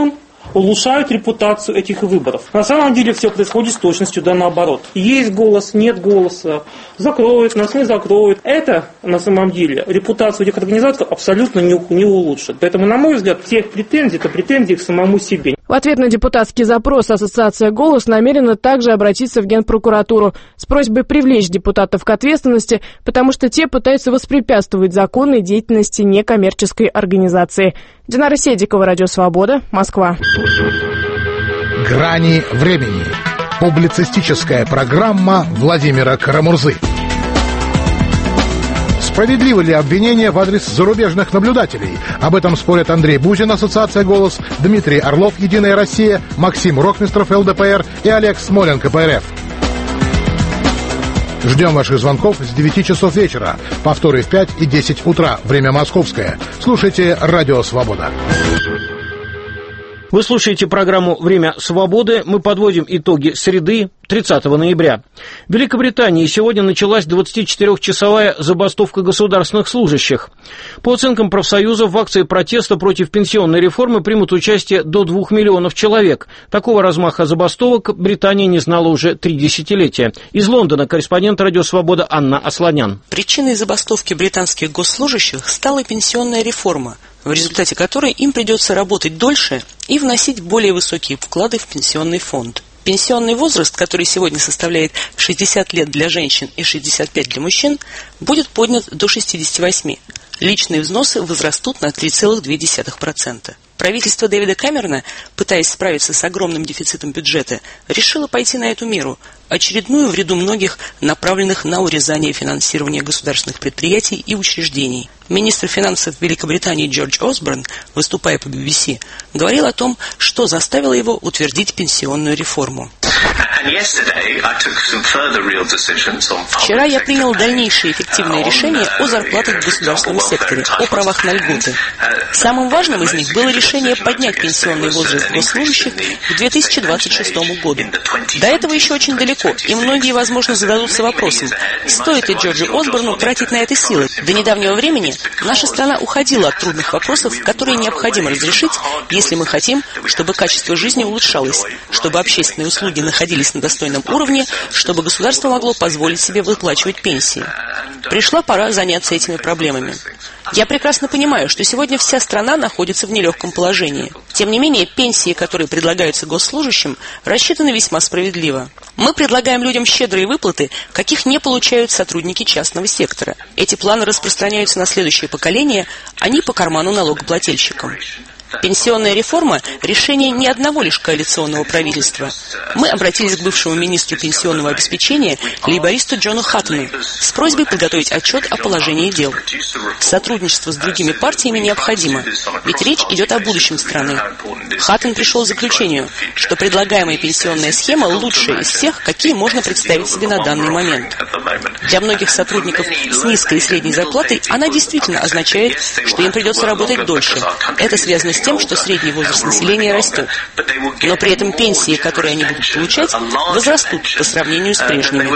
улучшают репутацию этих выборов. На самом деле все происходит с точностью да наоборот. Есть голос, нет голоса, закроют нас, не закроют. Это на самом деле репутацию этих организаторов абсолютно не, не улучшит. Поэтому, на мой взгляд, все их претензии – это претензии к самому себе. В ответ на депутатский запрос Ассоциация «Голос» намерена также обратиться в Генпрокуратуру с просьбой привлечь депутатов к ответственности, потому что те пытаются воспрепятствовать законной деятельности некоммерческой организации. Динара Седикова, Радио Свобода, Москва. «Грани времени». Публицистическая программа Владимира Карамурзы. Справедливы ли обвинения в адрес зарубежных наблюдателей? Об этом спорят Андрей Бузин, Ассоциация «Голос», Дмитрий Орлов, Единая Россия, Максим Ротмистров, ЛДПР и Олег Смолин, КПРФ. Ждем ваших звонков с девяти часов вечера. Повторы в пять и десять утра. Время московское. Слушайте «Радио Свобода». Вы слушаете программу «Время свободы». Мы подводим итоги среды, тридцатого ноября. В Великобритании сегодня началась двадцатичетырёхчасовая забастовка государственных служащих. По оценкам профсоюзов, в акции протеста против пенсионной реформы примут участие до двух миллионов человек. Такого размаха забастовок Британия не знала уже три десятилетия. Из Лондона корреспондент «Радио Свобода» Анна Асланян. Причиной забастовки британских госслужащих стала пенсионная реформа, в результате которой им придется работать дольше и вносить более высокие вклады в пенсионный фонд. Пенсионный возраст, который сегодня составляет шестьдесят лет для женщин и шестьдесят пять для мужчин, будет поднят до шестидесяти восьми. Личные взносы возрастут на три целых две десятых процента. Правительство Дэвида Кэмерона, пытаясь справиться с огромным дефицитом бюджета, решило пойти на эту меру, очередную в ряду многих, направленных на урезание финансирования государственных предприятий и учреждений. Министр финансов Великобритании Джордж Осборн, выступая по би би си, говорил о том, что заставило его утвердить пенсионную реформу. Вчера я принял дальнейшие эффективные решения о зарплатах в государственном секторе, о правах на льготы. Самым важным из них было решение поднять пенсионный возраст госслужащих к две тысячи двадцать шестому году. До этого еще очень далеко, и многие, возможно, зададутся вопросом, стоит ли Джорджу Осборну тратить на это силы. До недавнего времени наша страна уходила от трудных вопросов, которые необходимо разрешить, если мы хотим, чтобы качество жизни улучшалось, чтобы общественные услуги находились на достойном уровне, чтобы государство могло позволить себе выплачивать пенсии. Пришла пора заняться этими проблемами. Я прекрасно понимаю, что сегодня вся страна находится в нелегком положении. Тем не менее, пенсии, которые предлагаются госслужащим, рассчитаны весьма справедливо. Мы предлагаем людям щедрые выплаты, каких не получают сотрудники частного сектора. Эти планы распространяются на следующее поколение, они по карману налогоплательщикам. Пенсионная реформа – решение не одного лишь коалиционного правительства. Мы обратились к бывшему министру пенсионного обеспечения, лейбористу Джону Хаттону, с просьбой подготовить отчет о положении дел. Сотрудничество с другими партиями необходимо, ведь речь идет о будущем страны. Хаттон пришел к заключению, что предлагаемая пенсионная схема лучшая из всех, какие можно представить себе на данный момент. Для многих сотрудников с низкой и средней зарплатой она действительно означает, что им придется работать дольше. Это связано с тем, что средний возраст населения растет. Но при этом пенсии, которые они будут получать, возрастут по сравнению с прежними.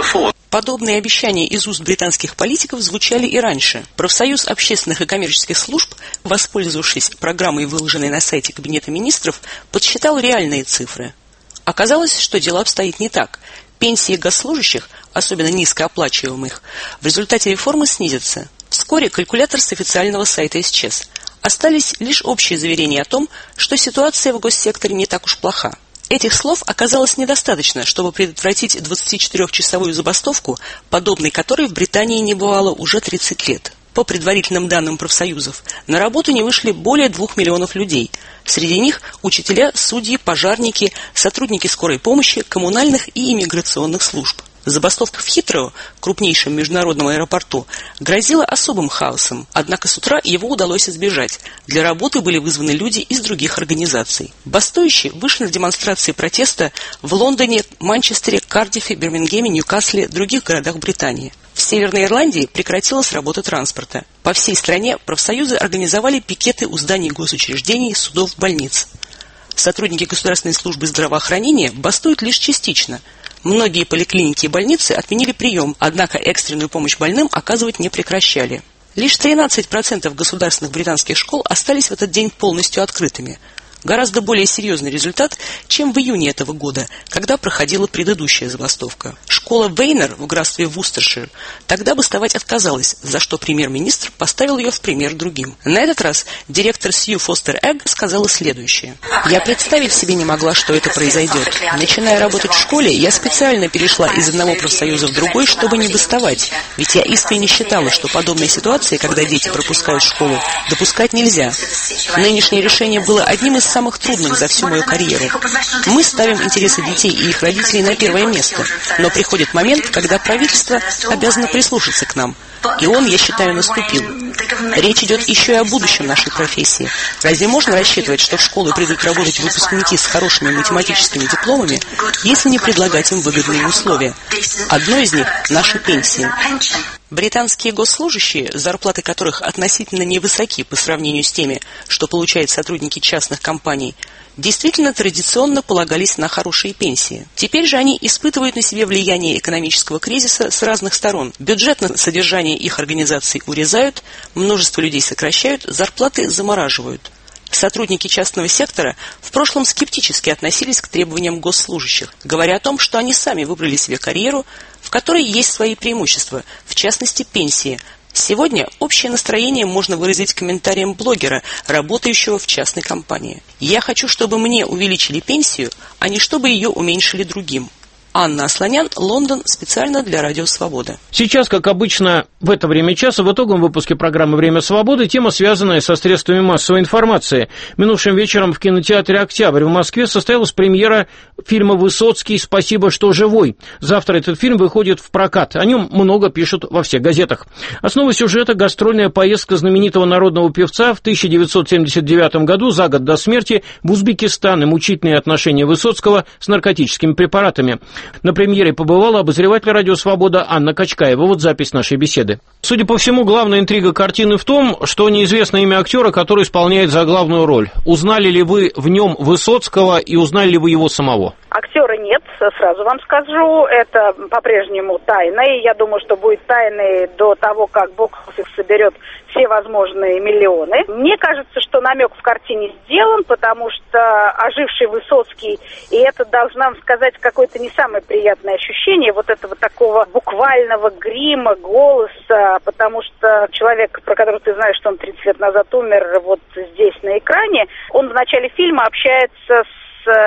Подобные обещания из уст британских политиков звучали и раньше. Профсоюз общественных и коммерческих служб, воспользовавшись программой, выложенной на сайте Кабинета министров, подсчитал реальные цифры. Оказалось, что дело обстоит не так. Пенсии госслужащих, особенно низкооплачиваемых, в результате реформы снизятся. Вскоре калькулятор с официального сайта исчез. Остались лишь общие заверения о том, что ситуация в госсекторе не так уж плоха. Этих слов оказалось недостаточно, чтобы предотвратить двадцатичетырёхчасовую забастовку, подобной которой в Британии не бывало уже тридцать лет. По предварительным данным профсоюзов, на работу не вышли более двух миллионов людей. Среди них учителя, судьи, пожарники, сотрудники скорой помощи, коммунальных и иммиграционных служб. Забастовка в Хитроу, крупнейшем международном аэропорту, грозила особым хаосом, однако с утра его удалось избежать. Для работы были вызваны люди из других организаций. Бастующие вышли на демонстрации протеста в Лондоне, Манчестере, Кардифе, Бирмингеме, Ньюкасле, других городах Британии. В Северной Ирландии прекратилась работа транспорта. По всей стране профсоюзы организовали пикеты у зданий госучреждений, судов, больниц. Сотрудники Государственной службы здравоохранения бастуют лишь частично. Многие поликлиники и больницы отменили прием, однако экстренную помощь больным оказывать не прекращали. Лишь тринадцать процентов государственных британских школ остались в этот день полностью открытыми. Гораздо более серьезный результат, чем в июне этого года, когда проходила предыдущая забастовка. Школа Вейнер в графстве Вустершир тогда бастовать отказалась, за что премьер-министр поставил ее в пример другим. На этот раз директор Сью Фостер Эгг сказала следующее. «Я представить себе не могла, что это произойдет. Начиная работать в школе, я специально перешла из одного профсоюза в другой, чтобы не бастовать. Ведь я искренне считала, что подобные ситуации, когда дети пропускают школу, допускать нельзя. Нынешнее решение было одним из самых трудных за всю мою карьеру. Мы ставим интересы детей и их родителей на первое место, но приходит момент, когда правительство обязано прислушаться к нам. И он, я считаю, наступил. Речь идет еще и о будущем нашей профессии. Разве можно рассчитывать, что в школу придут работать выпускники с хорошими математическими дипломами, если не предлагать им выгодные условия? Одно из них – наши пенсии. Британские госслужащие, зарплаты которых относительно невысоки по сравнению с теми, что получают сотрудники частных компаний, действительно традиционно полагались на хорошие пенсии. Теперь же они испытывают на себе влияние экономического кризиса с разных сторон. Бюджет на содержание их организаций урезают, множество людей сокращают, зарплаты замораживают. Сотрудники частного сектора в прошлом скептически относились к требованиям госслужащих, говоря о том, что они сами выбрали себе карьеру, в которой есть свои преимущества, в частности пенсии. Сегодня общее настроение можно выразить комментарием блогера, работающего в частной компании. «Я хочу, чтобы мне увеличили пенсию, а не чтобы ее уменьшили другим». Анна Асланян, Лондон, специально для Радио Свобода. Сейчас, как обычно, в это время часа, в итоговом выпуске программы «Время свободы» тема, связанная со средствами массовой информации. Минувшим вечером в кинотеатре «Октябрь» в Москве состоялась премьера фильма «Высоцкий. Спасибо, что живой». Завтра этот фильм выходит в прокат. О нем много пишут во всех газетах. Основа сюжета – гастрольная поездка знаменитого народного певца в тысяча девятьсот семьдесят девятом году, за год до смерти, в Узбекистан и мучительные отношения Высоцкого с наркотическими препаратами. На премьере побывала обозреватель «Радио Свобода» Анна Качкаева. Вот запись нашей беседы. Судя по всему, главная интрига картины в том, что неизвестно имя актера, который исполняет заглавную роль. Узнали ли вы в нем Высоцкого и узнали ли вы его самого? Актера нет, сразу вам скажу, это по-прежнему тайна, и я думаю, что будет тайной до того, как бокс-офис соберет все возможные миллионы. Мне кажется, что намек в картине сделан, потому что оживший Высоцкий, и это, должна вам сказать, какое-то не самое приятное ощущение вот этого такого буквального грима, голоса, потому что человек, про которого ты знаешь, что он тридцать лет назад умер, вот здесь на экране, он в начале фильма общается с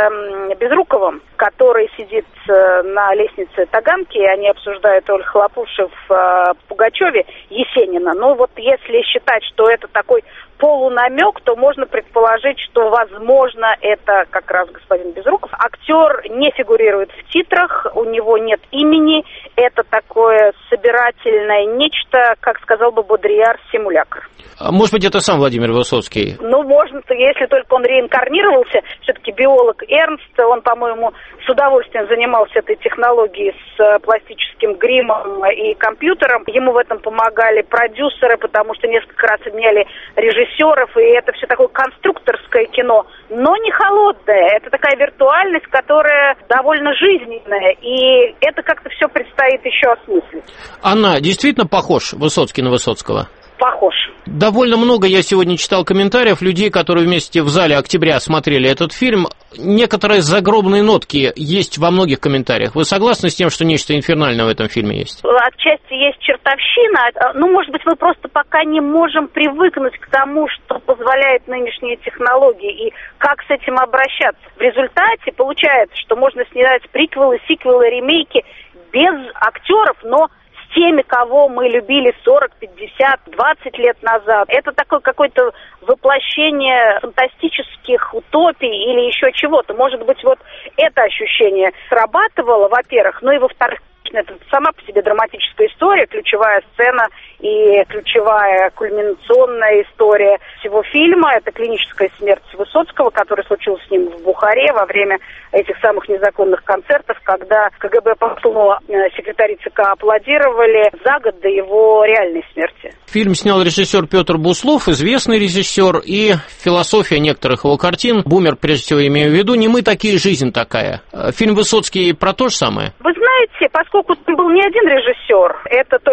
Безруковым, который сидит на лестнице Таганки, они обсуждают роль Хлопуши в Пугачеве, Есенина. Ну вот если считать, что это такой полунамек, то можно предположить, что, возможно, это как раз господин Безруков. Актер не фигурирует в титрах, у него нет имени, это такое собирательное нечто, как сказал бы Бодрияр, симулякр. Может быть, это сам Владимир Высоцкий? Ну, можно, если только он реинкарнировался, все-таки биолог Эрнст, он, по-моему, с удовольствием занимался этой технологией с пластическим гримом и компьютером. Ему в этом помогали продюсеры, потому что несколько раз меняли режиссеров, и это все такое конструкторское кино, но не холодное. Это такая виртуальность, которая довольно жизненная, и это как-то все предстоит еще осмыслить. Анна, действительно похож Высоцкий на Высоцкого? Похож. Довольно много я сегодня читал комментариев людей, которые вместе в зале «Октября» смотрели этот фильм. Некоторые загробные нотки есть во многих комментариях. Вы согласны с тем, что нечто инфернальное в этом фильме есть? Отчасти есть чертовщина. Ну, может быть, мы просто пока не можем привыкнуть к тому, что позволяет нынешние технологии, и как с этим обращаться. В результате получается, что можно снимать приквелы, сиквелы, ремейки без актеров, но теми, кого мы любили сорок, пятьдесят, двадцать лет назад. Это такое какое-то воплощение фантастических утопий или еще чего-то. Может быть, вот это ощущение срабатывало, во-первых, ну и во-вторых, это сама по себе драматическая история, ключевая сцена и ключевая кульминационная история всего фильма. Это клиническая смерть Высоцкого, которая случилась с ним в Бухаре во время этих самых незаконных концертов, когда КГБ послу секретари ЦК аплодировали за год до его реальной смерти. Фильм снял режиссер Петр Буслов, известный режиссер, и философия некоторых его картин, «Бумер», прежде всего имею в виду, «Не мы такие, жизнь такая». Фильм Высоцкий про то же самое? Вы знаете, поскольку там был не один режиссер, это только финальный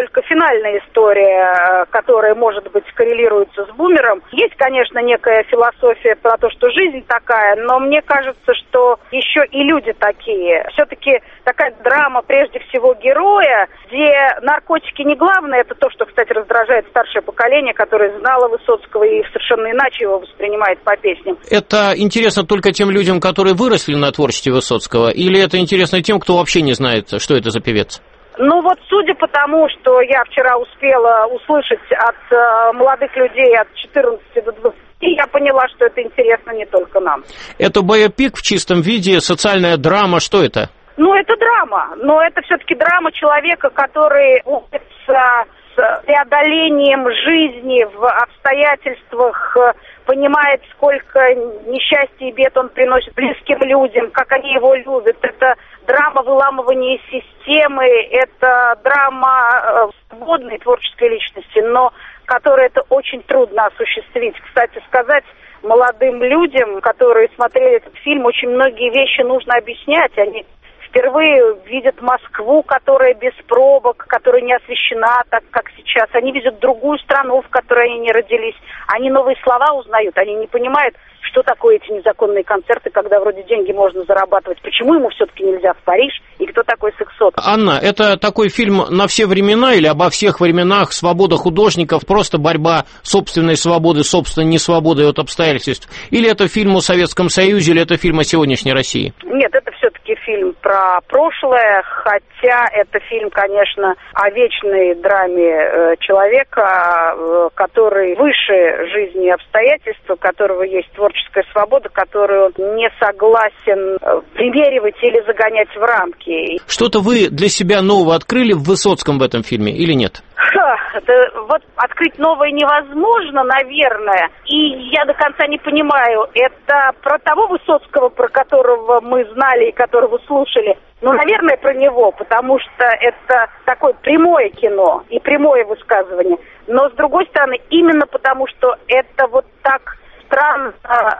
банальная история, которая, может быть, коррелируется с бумером. Есть, конечно, некая философия про то, что жизнь такая, но мне кажется, что еще и люди такие. Все-таки такая драма, прежде всего, героя, где наркотики не главное, это то, что, кстати, раздражает старшее поколение, которое знало Высоцкого и совершенно иначе его воспринимает по песням. Это интересно только тем людям, которые выросли на творчестве Высоцкого, или это интересно тем, кто вообще не знает, что это за певец? Ну вот, судя по тому, что я вчера успела услышать от э, молодых людей от четырнадцати до двадцати, я поняла, что это интересно не только нам. Это биопик в чистом виде, социальная драма, что это? Ну, это драма, но это все-таки драма человека, который борется с преодолением жизни в обстоятельствах, понимает, сколько несчастья и бед он приносит близким людям, как они его любят. Это драма выламывания системы, это драма свободной творческой личности, но которую это очень трудно осуществить. Кстати сказать, молодым людям, которые смотрели этот фильм, очень многие вещи нужно объяснять. Они впервые видят Москву, которая без пробок, которая не освещена так, как сейчас. Они видят другую страну, в которой они не родились. Они новые слова узнают, они не понимают, что такое эти незаконные концерты, когда вроде деньги можно зарабатывать. Почему ему все-таки нельзя в Париж? И кто такой сексот? Анна, это такой фильм на все времена или обо всех временах, свобода художников, просто борьба собственной свободы, собственной несвободы от обстоятельств? Или это фильм о Советском Союзе, или это фильм о сегодняшней России? Нет, это все-таки фильм про прошлое, хотя это фильм, конечно, о вечной драме э, человека, э, который выше жизни и обстоятельств, у которого есть творческая свобода, которую он не согласен э, примеривать или загонять в рамки. Что-то вы для себя нового открыли в Высоцком в этом фильме или нет? Ха, это, вот открыть новое невозможно, наверное, и я до конца не понимаю, это про того Высоцкого, про которого мы знали и которого слушали, ну, наверное, про него, потому что это такое прямое кино и прямое высказывание, но, с другой стороны, именно потому, что это вот так странно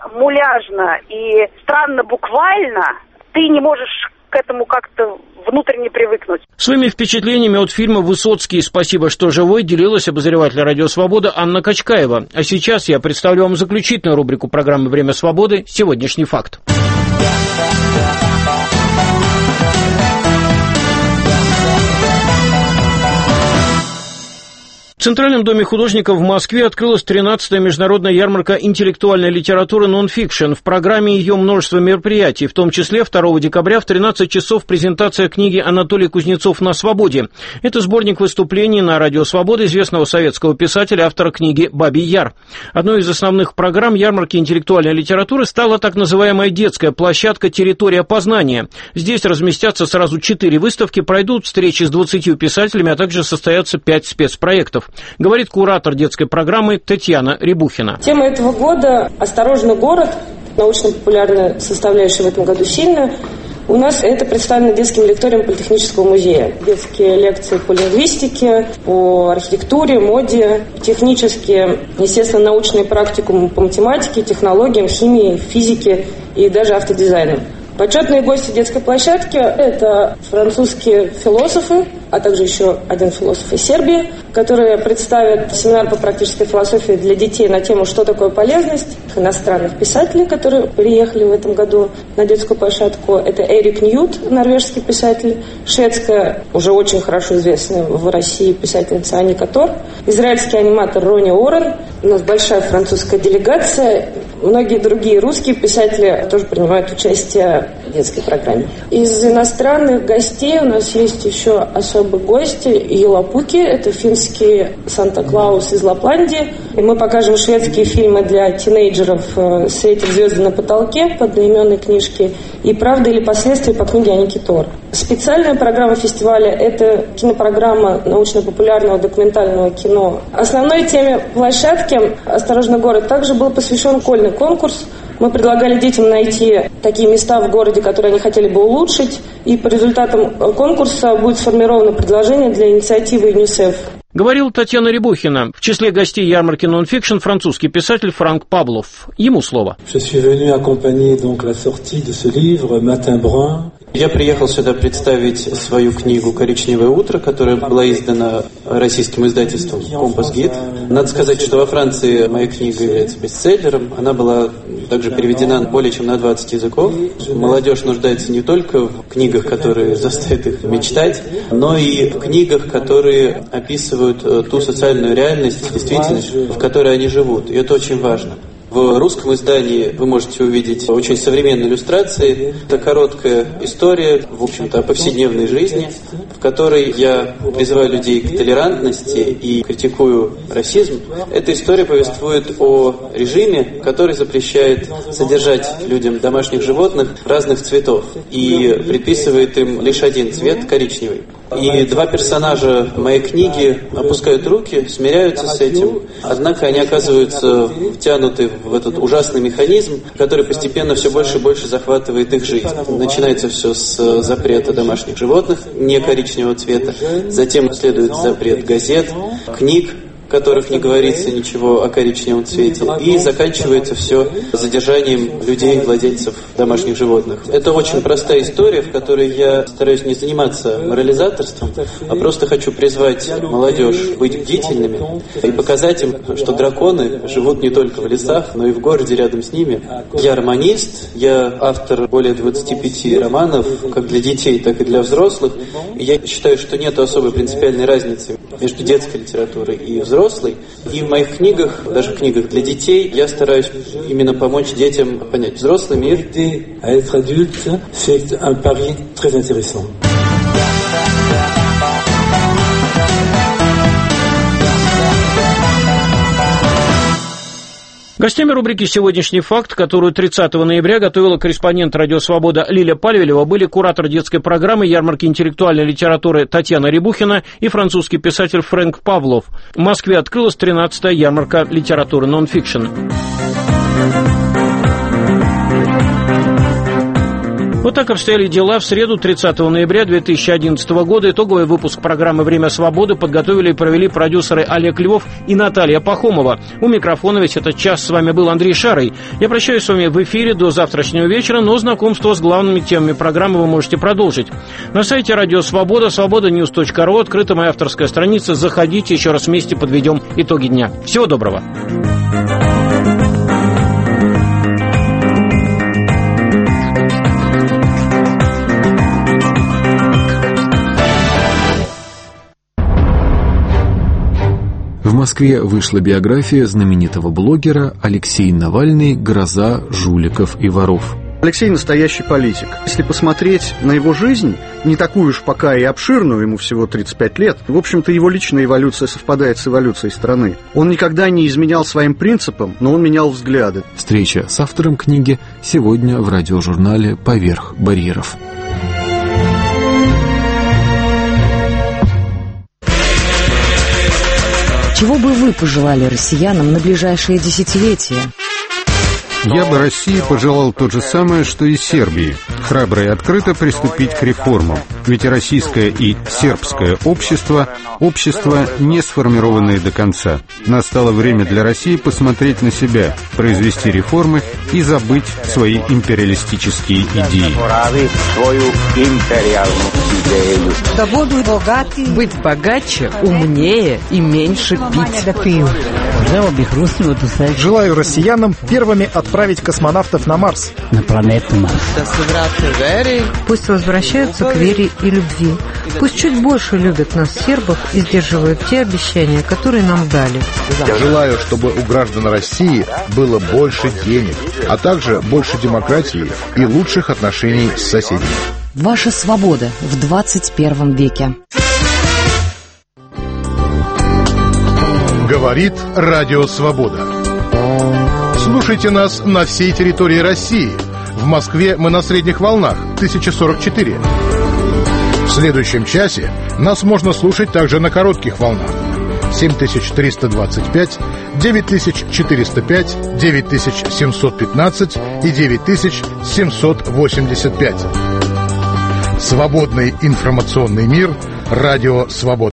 муляжно и странно буквально, ты не можешь к этому как-то внутренне привыкнуть. Своими впечатлениями от фильма «Высоцкий. Спасибо, что живой» делилась обозреватель «Радио Свобода» Анна Качкаева. А сейчас я представлю вам заключительную рубрику программы «Время свободы» «Сегодняшний факт». В Центральном доме художников в Москве открылась тринадцатая международная ярмарка интеллектуальной литературы «Нонфикшн». В программе ее множество мероприятий, в том числе второго декабря в тринадцать часов презентация книги Анатолий Кузнецов «На свободе». Это сборник выступлений на Радио Свобода известного советского писателя, автора книги «Бабий Яр». Одной из основных программ ярмарки интеллектуальной литературы стала так называемая детская площадка «Территория познания». Здесь разместятся сразу четыре выставки, пройдут встречи с двадцатью писателями, а также состоятся пять спецпроектов. Говорит куратор детской программы Татьяна Рябухина. Тема этого года «Осторожный город». Научно-популярная составляющая в этом году сильная. У нас это представлено детским лекторием Политехнического музея. Детские лекции по лингвистике, по архитектуре, моде, технические, естественно, научные практикумы по математике, технологиям, химии, физике и даже автодизайну. Почетные гости детской площадки – это французские философы, а также еще один философ из Сербии, которые представят семинар по практической философии для детей на тему «Что такое полезность?». Иностранных писателей, которые приехали в этом году на детскую площадку. Это Эрик Ньют, норвежский писатель, шведская, уже очень хорошо известная в России писательница Аника Тор, израильский аниматор Рони Орен. У нас большая французская делегация. Многие другие русские писатели тоже принимают участие в детской программе. Из иностранных гостей у нас есть еще особый гость Елапуки. Это финский Санта-Клаус из Лапландии. И мы покажем шведские фильмы для тинейджеров «Светят звезды на потолке» по одноименной книжке и «Правда или последствия» по книге Аники Тор. Специальная программа фестиваля – это кинопрограмма научно-популярного документального кино. Основной теме площадки «Осторожный город» также был посвящен школьный конкурс. Мы предлагали детям найти такие места в городе, которые они хотели бы улучшить, и по результатам конкурса будет сформировано предложение для инициативы ЮНИСЕФ. Говорила Татьяна Рябухина. В числе гостей ярмарки «Нонфикшн» французский писатель Франк Паблов. Ему слово. Я приехал сюда представить свою книгу «Коричневое утро», которая была издана российским издательством «Компас Гид». Надо сказать, что во Франции моя книга является бестселлером. Она была также переведена более чем на двадцать языков. Молодежь нуждается не только в книгах, которые заставят их мечтать, но и в книгах, которые описывают ту социальную реальность, действительность, в которой они живут. И это очень важно. В русском издании вы можете увидеть очень современные иллюстрации. Это короткая история, в общем-то, о повседневной жизни, в которой я призываю людей к толерантности и критикую расизм. Эта история повествует о режиме, который запрещает содержать людям домашних животных разных цветов и предписывает им лишь один цвет – коричневый. И два персонажа моей книги опускают руки, смиряются с этим, однако они оказываются втянуты в этот ужасный механизм, который постепенно все больше и больше захватывает их жизнь. Начинается все с запрета домашних животных не коричневого цвета, затем следует запрет газет, книг, в которых не говорится ничего о коричневом цвете, и заканчивается все задержанием людей, владельцев домашних животных. Это очень простая история, в которой я стараюсь не заниматься морализаторством, а просто хочу призвать молодежь быть бдительными и показать им, что драконы живут не только в лесах, но и в городе рядом с ними. Я романист, я автор более двадцати пяти романов, как для детей, так и для взрослых, и я считаю, что нет особой принципиальной разницы между детской литературой и взрослой. И в моих книгах, даже в книгах для детей, я стараюсь именно помочь детям понять взрослый мир. Гостями рубрики «Сегодняшний факт», которую тридцатого ноября готовила корреспондент «Радио Свобода» Лиля Пальвелева, были куратор детской программы ярмарки интеллектуальной литературы Татьяна Рябухина и французский писатель Фрэнк Павлов. В Москве открылась тринадцатая ярмарка литературы нон-фикшн. Вот так обстояли дела в среду, тридцатого ноября две тысячи одиннадцатого года. Итоговый выпуск программы «Время свободы» подготовили и провели продюсеры Олег Львов и Наталья Пахомова. У микрофона весь этот час с вами был Андрей Шарый. Я прощаюсь с вами в эфире до завтрашнего вечера, но знакомство с главными темами программы вы можете продолжить. На сайте «Радио Свобода», свобода ньюс точка ру, открыта моя авторская страница. Заходите, еще раз вместе подведем итоги дня. Всего доброго. В Москве вышла биография знаменитого блогера «Алексей Навальный. Гроза жуликов и воров». Алексей настоящий политик. Если посмотреть на его жизнь, не такую уж пока и обширную, ему всего тридцать пять лет, в общем-то, его личная эволюция совпадает с эволюцией страны. Он никогда не изменял своим принципам, но он менял взгляды. Встреча с автором книги сегодня в радиожурнале «Поверх барьеров». Чего бы вы пожелали россиянам на ближайшие десятилетия? Я бы России пожелал то же самое, что и Сербии. Храбро и открыто приступить к реформам. Ведь российское и сербское общество – общества, не сформированные до конца. Настало время для России посмотреть на себя, произвести реформы и забыть свои империалистические идеи. Быть богаче, умнее и меньше пить. Желаю россиянам первыми отправить космонавтов на Марс. На планету Марс. Пусть возвращаются к вере и любви. Пусть чуть больше любят нас, сербов, и сдерживают те обещания, которые нам дали. Я желаю, чтобы у граждан России было больше денег, а также больше демократии и лучших отношений с соседями. Ваша свобода в двадцать первом веке. Говорит Радио Свобода. Слушайте нас на всей территории России. В Москве мы на средних волнах тысяча сорок четыре. В следующем часе нас можно слушать также на коротких волнах семь тысяч триста двадцать пять, девять тысяч четыреста пять, девять тысяч семьсот пятнадцать и девять тысяч семьсот восемьдесят пять. Свободный информационный мир. Радио Свобода.